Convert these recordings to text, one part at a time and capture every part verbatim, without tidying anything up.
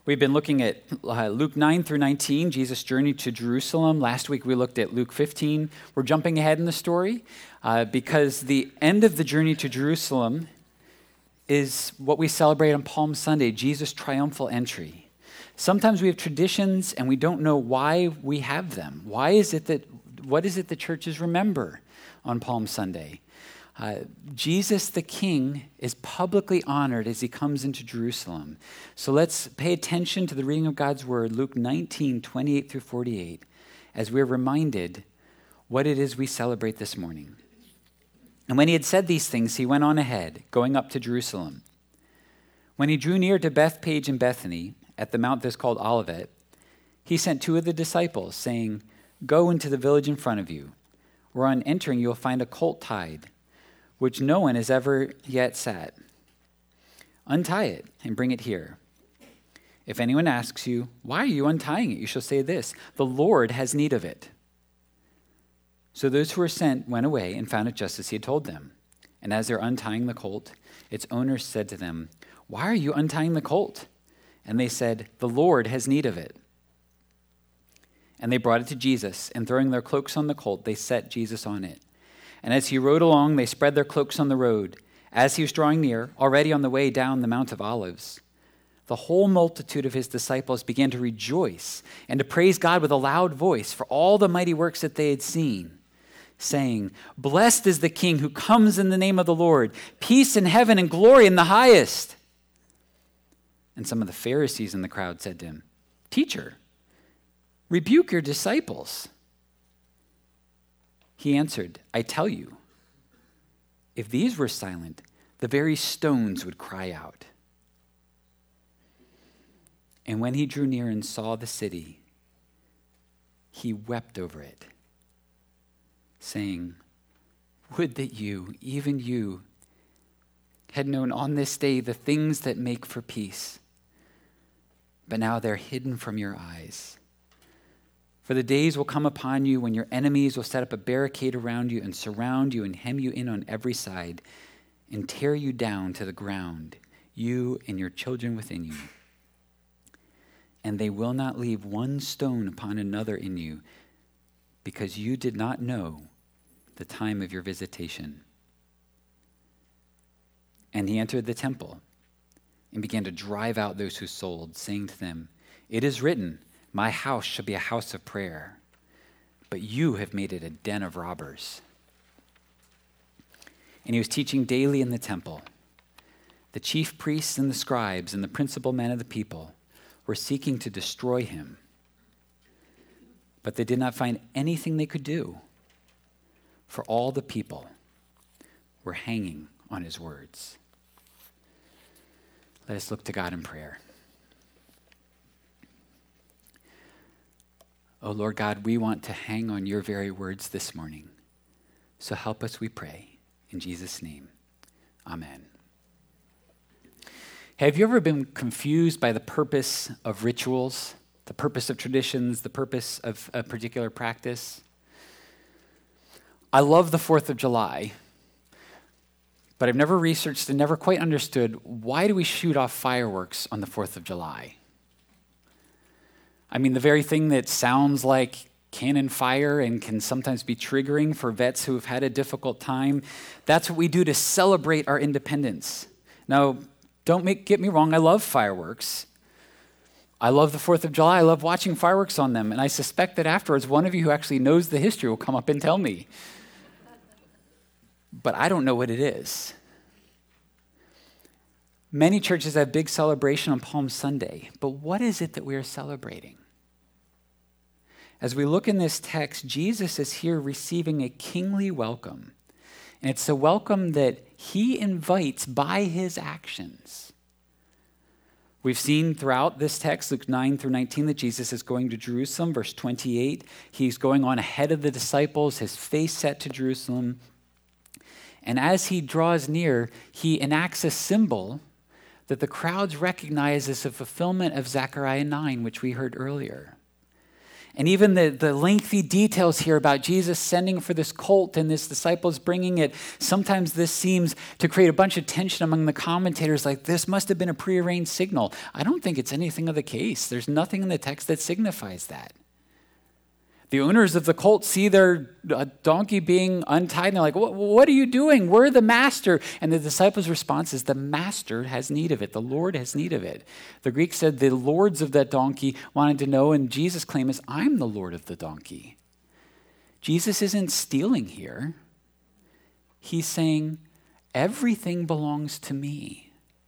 We've been looking at uh, Luke nine through nineteen, Jesus' journey to Jerusalem. Last week we looked at Luke fifteen. We're jumping ahead in the story uh, because the end of the journey to Jerusalem is what we celebrate on Palm Sunday, Jesus' triumphal entry. Sometimes we have traditions and we don't know why we have them. Why is it that, what is it that churches remember on Palm Sunday? Uh, Jesus the King is publicly honored as he comes into Jerusalem. So let's pay attention to the reading of God's word, Luke nineteen, twenty-eight through forty-eight, as we're reminded what it is we celebrate this morning. And when he had said these things, he went on ahead, going up to Jerusalem. When he drew near to Bethpage and Bethany, at the mount that's called Olivet, he sent two of the disciples, saying, "Go into the village in front of you, where on entering you will find a colt tied, which no one has ever yet sat. Untie it and bring it here. If anyone asks you, 'Why are you untying it?' you shall say this, 'The Lord has need of it.'" So those who were sent went away and found it just as he had told them. And as they're untying the colt, its owner said to them, "Why are you untying the colt?" And they said, "The Lord has need of it." And they brought it to Jesus, and throwing their cloaks on the colt, they set Jesus on it. And as he rode along, they spread their cloaks on the road. As he was drawing near, already on the way down the Mount of Olives, the whole multitude of his disciples began to rejoice and to praise God with a loud voice for all the mighty works that they had seen, saying, "Blessed is the King who comes in the name of the Lord, peace in heaven and glory in the highest." And some of the Pharisees in the crowd said to him, "Teacher, rebuke your disciples." He answered, "I tell you, if these were silent, the very stones would cry out." And when he drew near and saw the city, he wept over it, saying, "Would that you, even you, had known on this day the things that make for peace, but now they're hidden from your eyes. For the days will come upon you when your enemies will set up a barricade around you and surround you and hem you in on every side and tear you down to the ground, you and your children within you. And they will not leave one stone upon another in you, because you did not know the time of your visitation." And he entered the temple and began to drive out those who sold, saying to them, "It is written, 'My house shall be a house of prayer,' but you have made it a den of robbers." And he was teaching daily in the temple. The chief priests and the scribes and the principal men of the people were seeking to destroy him, but they did not find anything they could do, for all the people were hanging on his words. Let us look to God in prayer. Oh Lord God, we want to hang on your very words this morning. So help us, we pray. In Jesus' name, amen. Have you ever been confused by the purpose of rituals, the purpose of traditions, the purpose of a particular practice? I love the fourth of July, but I've never researched and never quite understood, why do we shoot off fireworks on the fourth of July? I mean, the very thing that sounds like cannon fire and can sometimes be triggering for vets who have had a difficult time, that's what we do to celebrate our independence. Now, don't make, get me wrong, I love fireworks. I love the fourth of July. I love watching fireworks on them, and I suspect that afterwards, one of you who actually knows the history will come up and tell me. But I don't know what it is. Many churches have big celebration on Palm Sunday, but what is it that we are celebrating? As we look in this text, Jesus is here receiving a kingly welcome. And it's a welcome that he invites by his actions. We've seen throughout this text, Luke nine through nineteen, that Jesus is going to Jerusalem. Verse twenty-eight, he's going on ahead of the disciples, his face set to Jerusalem. And as he draws near, he enacts a symbol that the crowds recognize as a fulfillment of Zechariah nine, which we heard earlier. And even the, the lengthy details here about Jesus sending for this colt and his disciples bringing it, sometimes this seems to create a bunch of tension among the commentators, like this must have been a prearranged signal. I don't think it's anything of the case. There's nothing in the text that signifies that. The owners of the colt see their donkey being untied, and they're like, what, what are you doing? We're the master. And the disciples' response is, the master has need of it. The Lord has need of it. The Greek said the lords of that donkey wanted to know, and Jesus' claim is, I'm the Lord of the donkey. Jesus isn't stealing here. He's saying, everything belongs to me.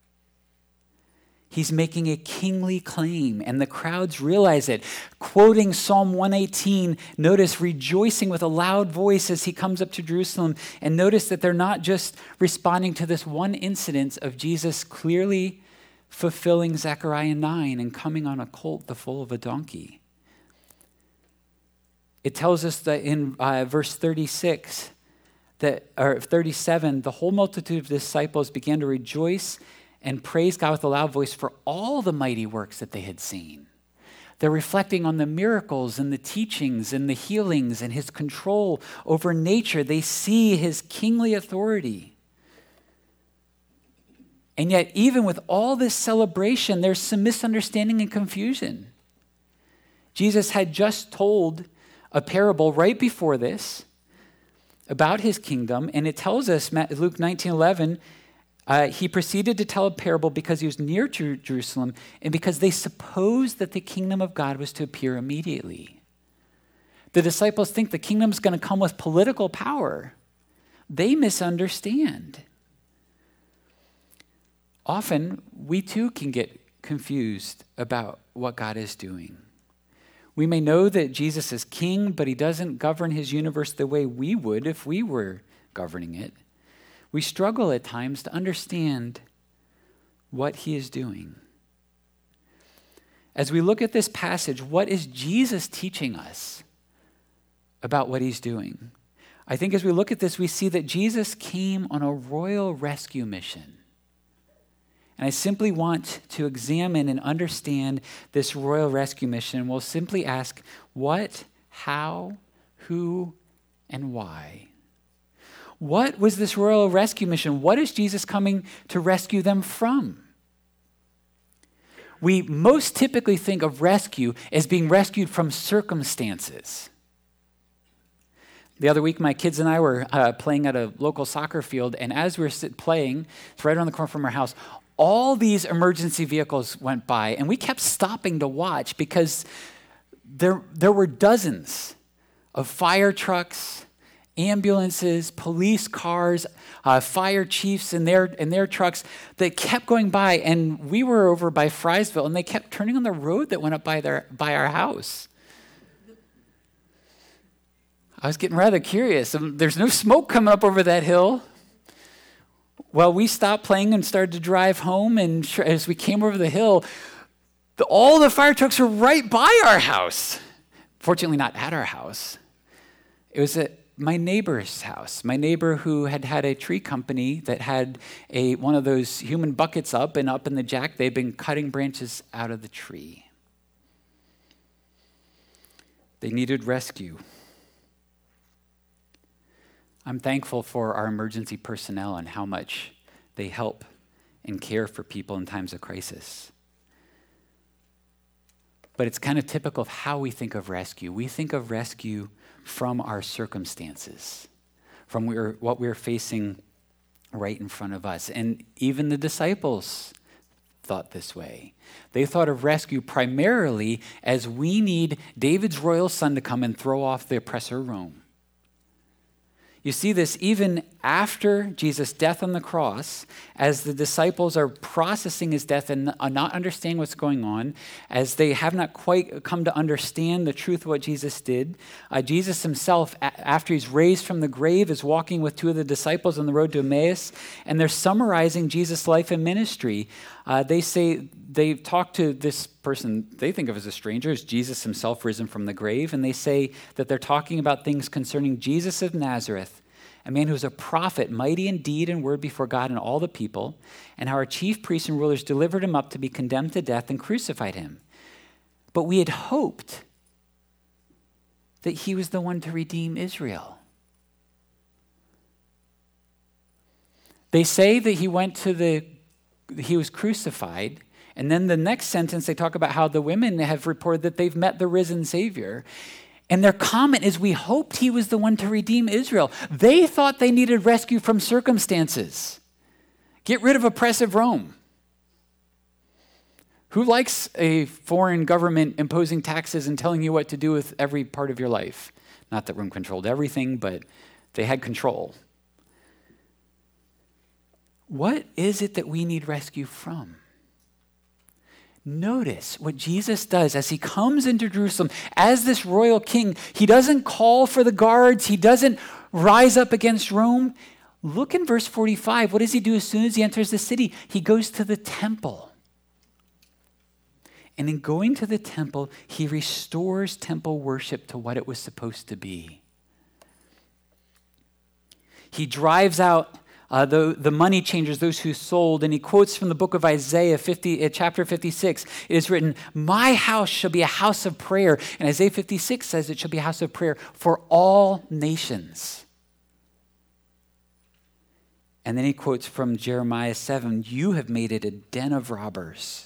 He's making a kingly claim, and the crowds realize it. Quoting Psalm one eighteen, notice rejoicing with a loud voice as he comes up to Jerusalem, and notice that they're not just responding to this one incident of Jesus clearly fulfilling Zechariah nine and coming on a colt the foal of a donkey. It tells us that in uh, verse thirty-six, that, or thirty-seven, the whole multitude of disciples began to rejoice and praise God with a loud voice for all the mighty works that they had seen. They're reflecting on the miracles and the teachings and the healings and his control over nature. They see his kingly authority. And yet, even with all this celebration, there's some misunderstanding and confusion. Jesus had just told a parable right before this about his kingdom, and it tells us, Luke nineteen eleven, Uh, he proceeded to tell a parable because he was near to Jerusalem and because they supposed that the kingdom of God was to appear immediately. The disciples think the kingdom is going to come with political power. They misunderstand. Often, we too can get confused about what God is doing. We may know that Jesus is king, but he doesn't govern his universe the way we would if we were governing it. We struggle at times to understand what he is doing. As we look at this passage, what is Jesus teaching us about what he's doing? I think as we look at this, we see that Jesus came on a royal rescue mission. And I simply want to examine and understand this royal rescue mission. We'll simply ask what, how, who, and why. What was this royal rescue mission? What is Jesus coming to rescue them from? We most typically think of rescue as being rescued from circumstances. The other week, my kids and I were uh, playing at a local soccer field, and as we were sit- playing, it's right around the corner from our house, all these emergency vehicles went by, and we kept stopping to watch because there, there were dozens of fire trucks, ambulances, police cars, uh, fire chiefs in their in their trucks that kept going by, and we were over by Frysville, and they kept turning on the road that went up by their by our house. I was getting rather curious. Um, there's no smoke coming up over that hill. Well, we stopped playing and started to drive home, and as we came over the hill, the, all the fire trucks were right by our house. Fortunately, not at our house. It was at my neighbor's house, my neighbor who had had a tree company that had a one of those human buckets up, and up in the jack, they'd been cutting branches out of the tree. They needed rescue. I'm thankful for our emergency personnel and how much they help and care for people in times of crisis. But it's kind of typical of how we think of rescue. We think of rescue from our circumstances, from we're, what we're facing right in front of us. And even the disciples thought this way. They thought of rescue primarily as we need David's royal son to come and throw off the oppressor Rome. You see this even after Jesus' death on the cross, as the disciples are processing his death and not understanding what's going on, as they have not quite come to understand the truth of what Jesus did. Uh, Jesus himself, a- after he's raised from the grave, is walking with two of the disciples on the road to Emmaus, and they're summarizing Jesus' life and ministry. Uh, they say, they talk to this person they think of as a stranger, as Jesus himself risen from the grave, and they say that they're talking about things concerning Jesus of Nazareth, a man who was a prophet, mighty in deed and word before God and all the people, and how our chief priests and rulers delivered him up to be condemned to death and crucified him. But we had hoped that he was the one to redeem Israel. They say that he went to the, he was crucified, and then the next sentence they talk about how the women have reported that they've met the risen Savior. And their comment is, we hoped he was the one to redeem Israel. They thought they needed rescue from circumstances. Get rid of oppressive Rome. Who likes a foreign government imposing taxes and telling you what to do with every part of your life? Not that Rome controlled everything, but they had control. What is it that we need rescue from? Notice what Jesus does as he comes into Jerusalem as this royal king. He doesn't call for the guards. He doesn't rise up against Rome. Look in verse forty-five. What does he do as soon as he enters the city? He goes to the temple. And in going to the temple, he restores temple worship to what it was supposed to be. He drives out uh, the, the money changers, those who sold, and he quotes from the book of Isaiah fifty, uh, chapter fifty-six. It is written, my house shall be a house of prayer. And Isaiah fifty-six says it shall be a house of prayer for all nations. And then he quotes from Jeremiah seven, you have made it a den of robbers.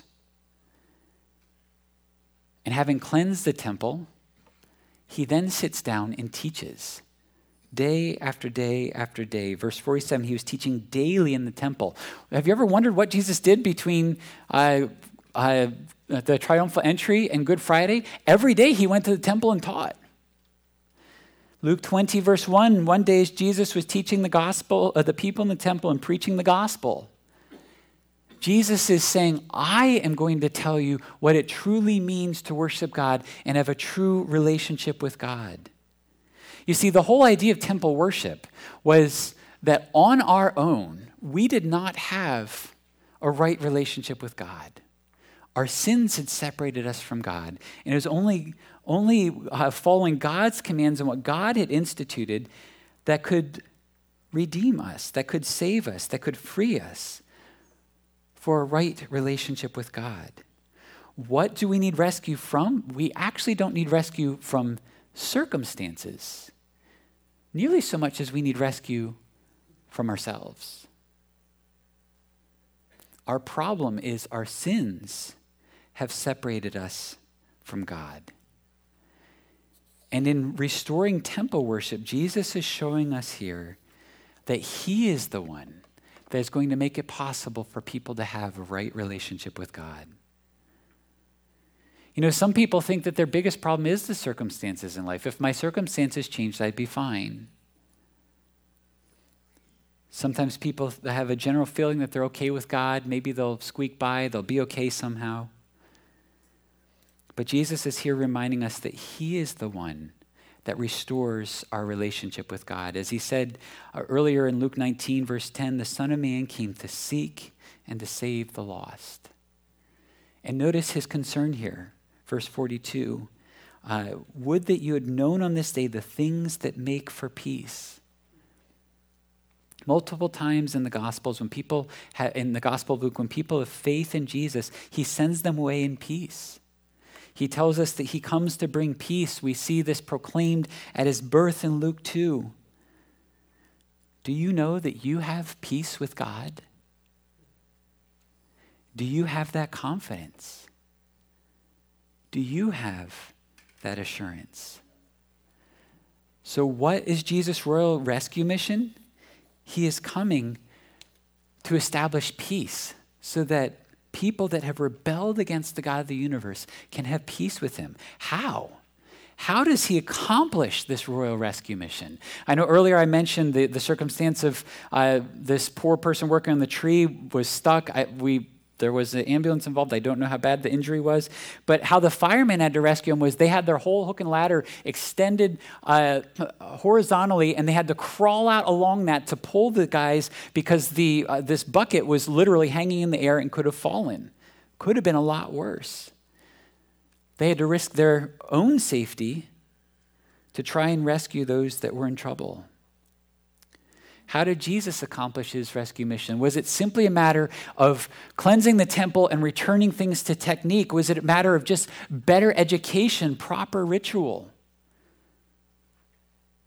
And having cleansed the temple, he then sits down and teaches day after day after day. Verse forty-seven, he was teaching daily in the temple. Have you ever wondered what Jesus did between uh, uh, the triumphal entry and Good Friday? Every day he went to the temple and taught. Luke twenty, verse one, one day as Jesus was teaching the gospel, uh, the people in the temple and preaching the gospel, Jesus is saying, I am going to tell you what it truly means to worship God and have a true relationship with God. You see, the whole idea of temple worship was that on our own, we did not have a right relationship with God. Our sins had separated us from God. And it was only, only uh, following God's commands and what God had instituted that could redeem us, that could save us, that could free us for a right relationship with God. What do we need rescue from? We actually don't need rescue from circumstances, nearly so much as we need rescue from ourselves. Our problem is our sins have separated us from God. And in restoring temple worship, Jesus is showing us here that he is the one that is going to make it possible for people to have a right relationship with God. You know, some people think that their biggest problem is the circumstances in life. If my circumstances changed, I'd be fine. Sometimes people have a general feeling that they're okay with God. Maybe they'll squeak by, they'll be okay somehow. But Jesus is here reminding us that he is the one that restores our relationship with God. As he said uh, earlier in Luke nineteen, verse ten, the Son of Man came to seek and to save the lost. And notice his concern here, verse forty-two. Uh, Would that you had known on this day the things that make for peace. Multiple times in the Gospels, when people, ha- in the Gospel of Luke, when people have faith in Jesus, he sends them away in peace. He tells us that he comes to bring peace. We see this proclaimed at his birth in Luke two. Do you know that you have peace with God? Do you have that confidence? Do you have that assurance? So what is Jesus' royal rescue mission? He is coming to establish peace so that people that have rebelled against the God of the universe can have peace with him. How? How does he accomplish this royal rescue mission? I know earlier I mentioned the, the circumstance of uh, this poor person working on the tree was stuck. I, we There was an ambulance involved. I don't know how bad the injury was. But how the firemen had to rescue him was they had their whole hook and ladder extended uh, horizontally, and they had to crawl out along that to pull the guys because the uh, this bucket was literally hanging in the air and could have fallen. Could have been a lot worse. They had to risk their own safety to try and rescue those that were in trouble. How did Jesus accomplish his rescue mission? Was it simply a matter of cleansing the temple and returning things to technique? Was it a matter of just better education, proper ritual?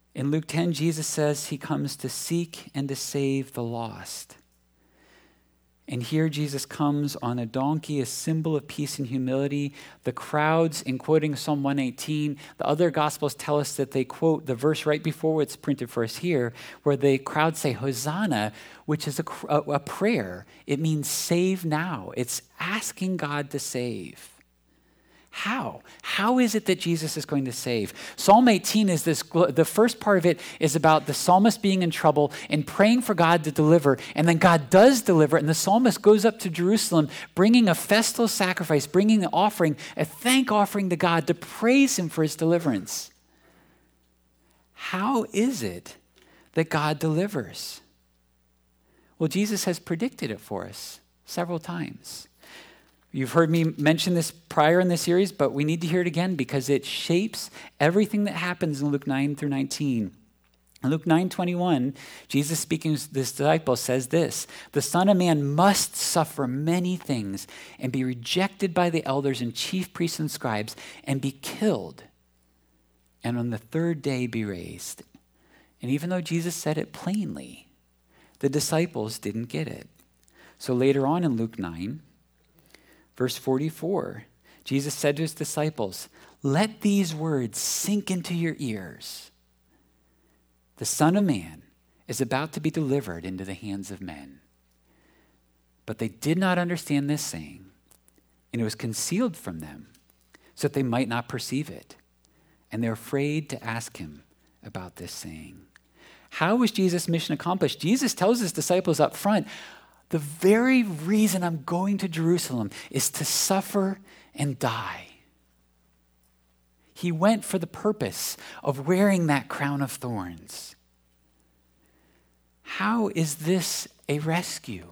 In Luke ten, Jesus says he comes to seek and to save the lost. And here Jesus comes on a donkey, a symbol of peace and humility. The crowds, in quoting Psalm one eighteen, the other Gospels tell us that they quote the verse right before what's printed for us here, where the crowd say, Hosanna, which is a, a, a prayer. It means save now. It's asking God to save. How? How is it that Jesus is going to save? Psalm eighteen is this, the first part of it is about the psalmist being in trouble and praying for God to deliver, and then God does deliver, and the psalmist goes up to Jerusalem bringing a festal sacrifice, bringing an offering, a thank offering to God to praise him for his deliverance. How is it that God delivers? Well, Jesus has predicted it for us several times. You've heard me mention this prior in the series, but we need to hear it again because it shapes everything that happens in Luke nine through nineteen. In Luke nine twenty-one, Jesus speaking to his disciples says this, the Son of Man must suffer many things and be rejected by the elders and chief priests and scribes and be killed, and on the third day be raised. And even though Jesus said it plainly, the disciples didn't get it. So later on in Luke nine, verse forty-four, Jesus said to his disciples, let these words sink into your ears. The Son of Man is about to be delivered into the hands of men. But they did not understand this saying, and it was concealed from them so that they might not perceive it. And they're afraid to ask him about this saying. How was Jesus' mission accomplished? Jesus tells his disciples up front, the very reason I'm going to Jerusalem is to suffer and die. He went for the purpose of wearing that crown of thorns. How is this a rescue?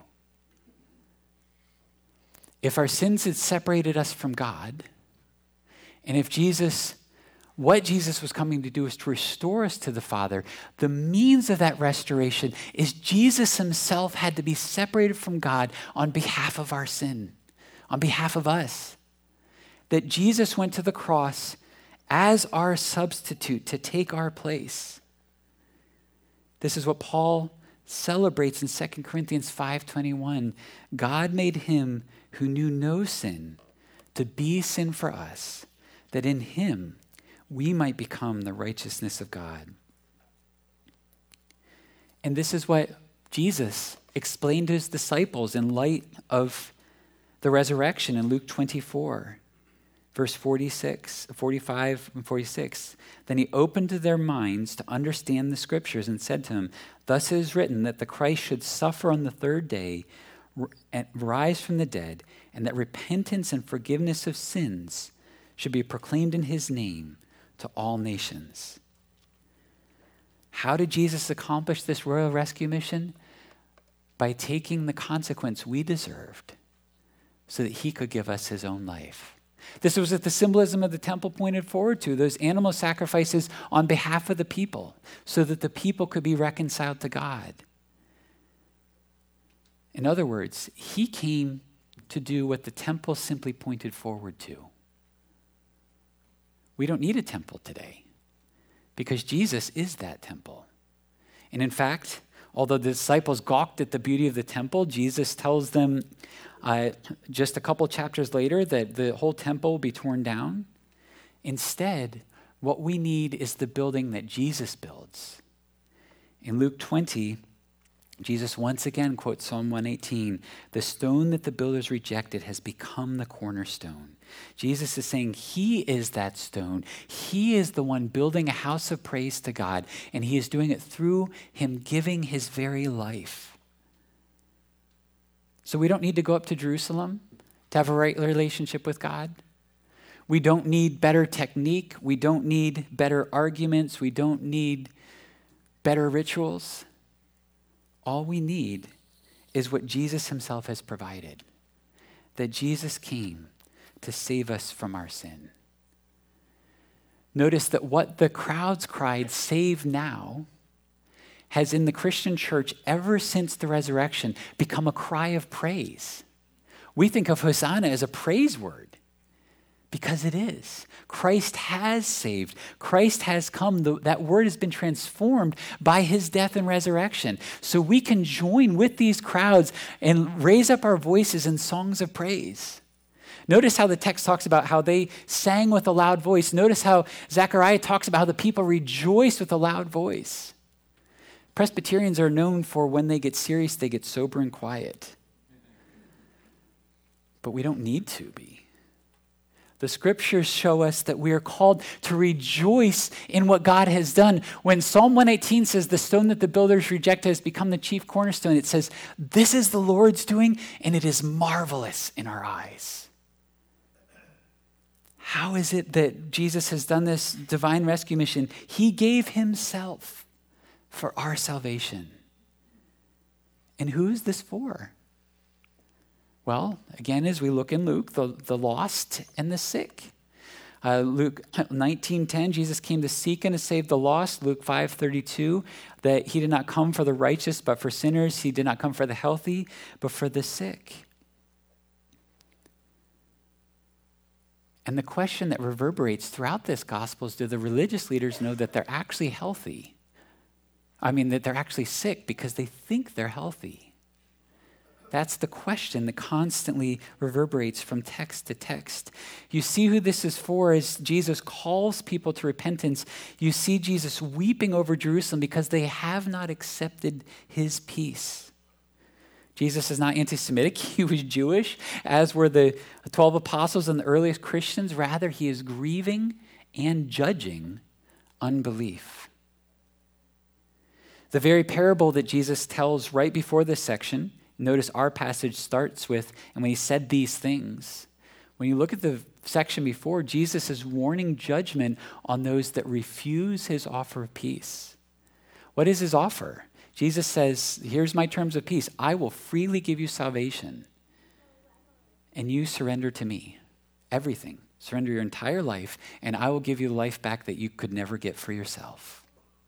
If our sins had separated us from God, and if Jesus, what Jesus was coming to do is to restore us to the Father, the means of that restoration is Jesus himself had to be separated from God on behalf of our sin, on behalf of us. That Jesus went to the cross as our substitute to take our place. This is what Paul celebrates in Second Corinthians five twenty-one. God made him who knew no sin to be sin for us, that in him we might become the righteousness of God. And this is what Jesus explained to his disciples in light of the resurrection in Luke twenty-four, verse forty-six, forty-five and forty-six. Then he opened to their minds to understand the scriptures and said to them, thus it is written that the Christ should suffer on the third day and rise from the dead, and that repentance and forgiveness of sins should be proclaimed in his name to all nations. How did Jesus accomplish this royal rescue mission? By taking the consequence we deserved so that he could give us his own life. This was what the symbolism of the temple pointed forward to, those animal sacrifices on behalf of the people so that the people could be reconciled to God. In other words, he came to do what the temple simply pointed forward to. We don't need a temple today because Jesus is that temple. And in fact, although the disciples gawked at the beauty of the temple, Jesus tells them uh, just a couple chapters later that the whole temple will be torn down. Instead, what we need is the building that Jesus builds. In Luke twenty, Jesus once again quotes Psalm one eighteen, the stone that the builders rejected has become the cornerstone. Jesus is saying he is that stone. He is the one building a house of praise to God, and he is doing it through him giving his very life. So we don't need to go up to Jerusalem to have a right relationship with God. We don't need better technique. We don't need better arguments. We don't need better rituals. All we need is what Jesus himself has provided, that Jesus came to save us from our sin. Notice that what the crowds cried, save now, has in the Christian church ever since the resurrection become a cry of praise. We think of Hosanna as a praise word, Because it is. Christ has saved. Christ has come. The, that word has been transformed by his death and resurrection. So we can join with these crowds and raise up our voices in songs of praise. Notice how the text talks about how they sang with a loud voice. Notice how Zechariah talks about how the people rejoiced with a loud voice. Presbyterians are known for when they get serious, they get sober and quiet. But we don't need to be. The scriptures show us that we are called to rejoice in what God has done. When Psalm one eighteen says the stone that the builders rejected has become the chief cornerstone, it says, this is the Lord's doing, and it is marvelous in our eyes. How is it that Jesus has done this divine rescue mission? He gave himself for our salvation. And who is this for? Well, again, as we look in Luke, the, the lost and the sick. Uh, Luke nineteen ten, Jesus came to seek and to save the lost. Luke five thirty-two, that he did not come for the righteous, but for sinners. He did not come for the healthy, but for the sick. And the question that reverberates throughout this gospel is, do the religious leaders know that they're actually healthy? I mean, that they're actually sick because they think they're healthy. That's the question that constantly reverberates from text to text. You see who this is for as Jesus calls people to repentance. You see Jesus weeping over Jerusalem because they have not accepted his peace. Jesus is not anti-Semitic. He was Jewish, as were the twelve apostles and the earliest Christians. Rather, he is grieving and judging unbelief. The very parable that Jesus tells right before this section, notice our passage starts with, and when he said these things. When you look at the section before, Jesus is warning judgment on those that refuse his offer of peace. What is his offer? Jesus says, here's my terms of peace. I will freely give you salvation, and you surrender to me. Everything. Surrender your entire life, and I will give you the life back that you could never get for yourself.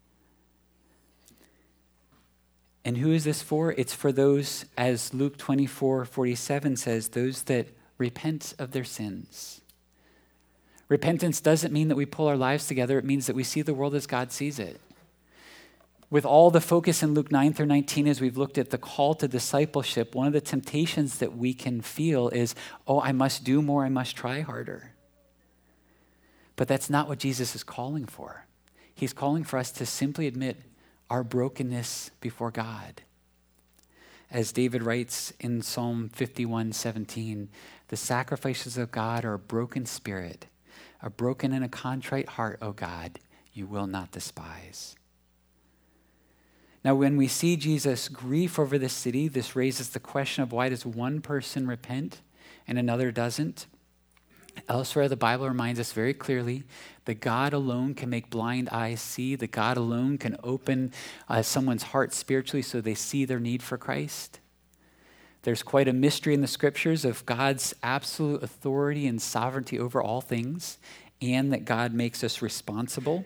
And who is this for? It's for those, as Luke twenty-four forty-seven says, those that repent of their sins. Repentance doesn't mean that we pull our lives together. It means that we see the world as God sees it. With all the focus in Luke nine through nineteen, as we've looked at the call to discipleship, one of the temptations that we can feel is, oh, I must do more, I must try harder. But that's not what Jesus is calling for. He's calling for us to simply admit our brokenness before God. As David writes in Psalm fifty-one seventeen, the sacrifices of God are a broken spirit, a broken and a contrite heart, O God, you will not despise. Now, when we see Jesus grief over this city, this raises the question of why does one person repent and another doesn't? Elsewhere, the Bible reminds us very clearly that God alone can make blind eyes see, that God alone can open uh, someone's heart spiritually so they see their need for Christ. There's quite a mystery in the scriptures of God's absolute authority and sovereignty over all things, and that God makes us responsible.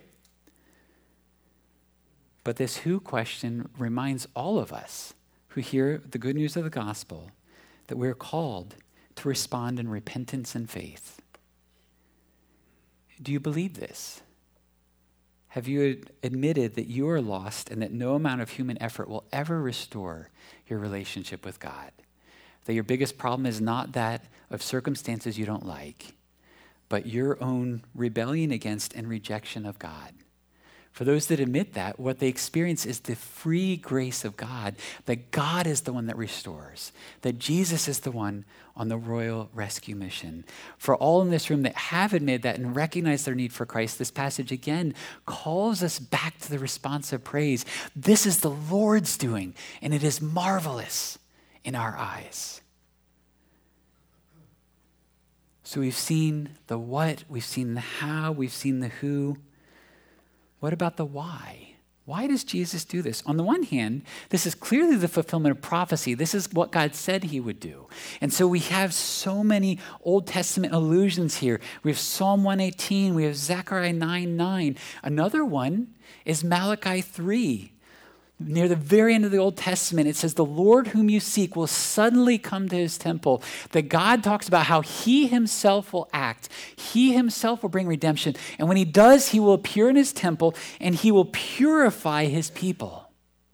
But this who question reminds all of us who hear the good news of the gospel that we're called to respond in repentance and faith. Do you believe this? Have you admitted that you are lost and that no amount of human effort will ever restore your relationship with God? That your biggest problem is not that of circumstances you don't like, but your own rebellion against and rejection of God. For those that admit that, what they experience is the free grace of God, that God is the one that restores, that Jesus is the one on the royal rescue mission. For all in this room that have admitted that and recognize their need for Christ, this passage again calls us back to the response of praise. This is the Lord's doing, and it is marvelous in our eyes. So we've seen the what, we've seen the how, we've seen the who. What about the why? Why does Jesus do this? On the one hand, this is clearly the fulfillment of prophecy. This is what God said he would do. And so we have so many Old Testament allusions here. We have Psalm one eighteen. We have Zechariah nine nine. Another one is Malachi three. Near the very end of the Old Testament, it says, the Lord whom you seek will suddenly come to his temple. That God talks about how he himself will act. He himself will bring redemption. And when he does, he will appear in his temple and he will purify his people.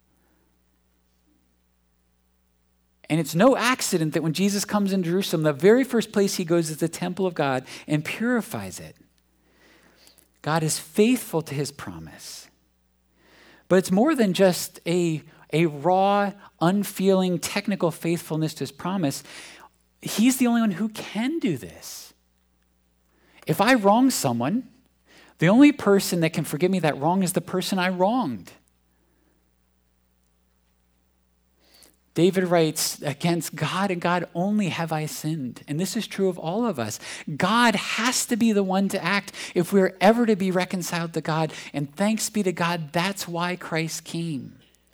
And it's no accident that when Jesus comes in Jerusalem, the very first place he goes is the temple of God and purifies it. God is faithful to his promise. But it's more than just a, a raw, unfeeling, technical faithfulness to his promise. He's the only one who can do this. If I wrong someone, the only person that can forgive me that wrong is the person I wronged. David writes, against God and God only have I sinned. And this is true of all of us. God has to be the one to act if we're ever to be reconciled to God. And thanks be to God, that's why Christ came.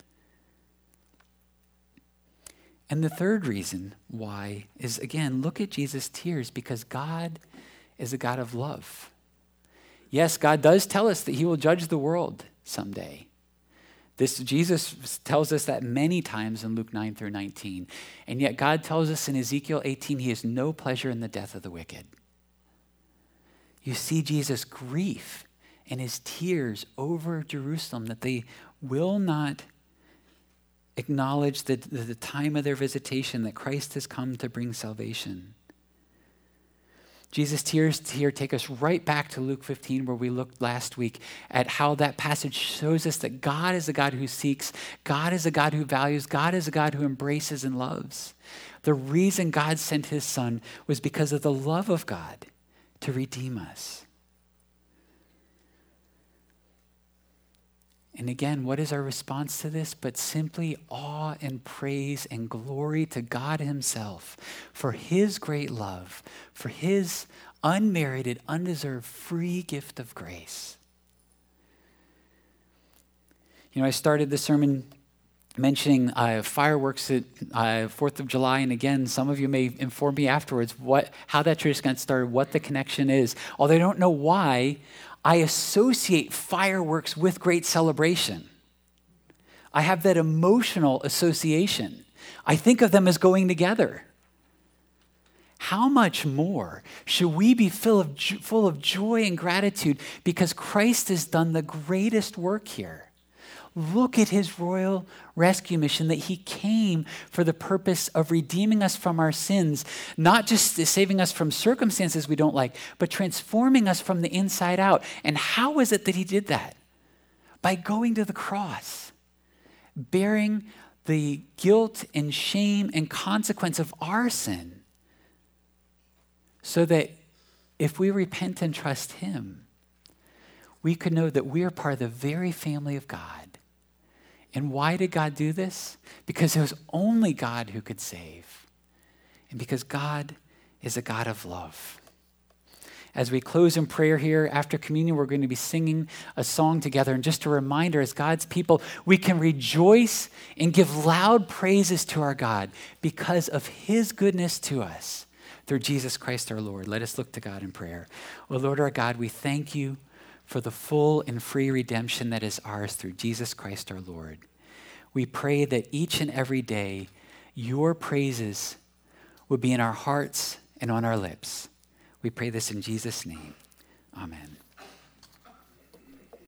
And the third reason why is, again, look at Jesus' tears, because God is a God of love. Yes, God does tell us that he will judge the world someday. This Jesus tells us that many times in Luke nine through nineteen. And yet God tells us in Ezekiel eighteen, he has no pleasure in the death of the wicked. You see Jesus' grief and his tears over Jerusalem, that they will not acknowledge the, the, the time of their visitation, that Christ has come to bring salvation. Jesus' tears here take us right back to Luke fifteen, where we looked last week at how that passage shows us that God is a God who seeks, God is a God who values, God is a God who embraces and loves. The reason God sent his son was because of the love of God to redeem us. And again, what is our response to this? But simply awe and praise and glory to God himself for his great love, for his unmerited, undeserved, free gift of grace. You know, I started the sermon mentioning uh, fireworks at uh, fourth of July, and again, some of you may inform me afterwards what how that tradition got started, what the connection is. Although I don't know why, I associate fireworks with great celebration. I have that emotional association. I think of them as going together. How much more should we be full of, full of joy and gratitude because Christ has done the greatest work here? Look at his royal rescue mission, that he came for the purpose of redeeming us from our sins, not just saving us from circumstances we don't like, but transforming us from the inside out. And how is it that he did that? By going to the cross, bearing the guilt and shame and consequence of our sin, so that if we repent and trust him, we could know that we are part of the very family of God. And why did God do this? Because it was only God who could save. And because God is a God of love. As we close in prayer here after communion, we're going to be singing a song together. And just a reminder, as God's people, we can rejoice and give loud praises to our God because of his goodness to us through Jesus Christ our Lord. Let us look to God in prayer. Oh Lord our God, we thank you for the full and free redemption that is ours through Jesus Christ our Lord. We pray that each and every day your praises would be in our hearts and on our lips. We pray this in Jesus' name. Amen.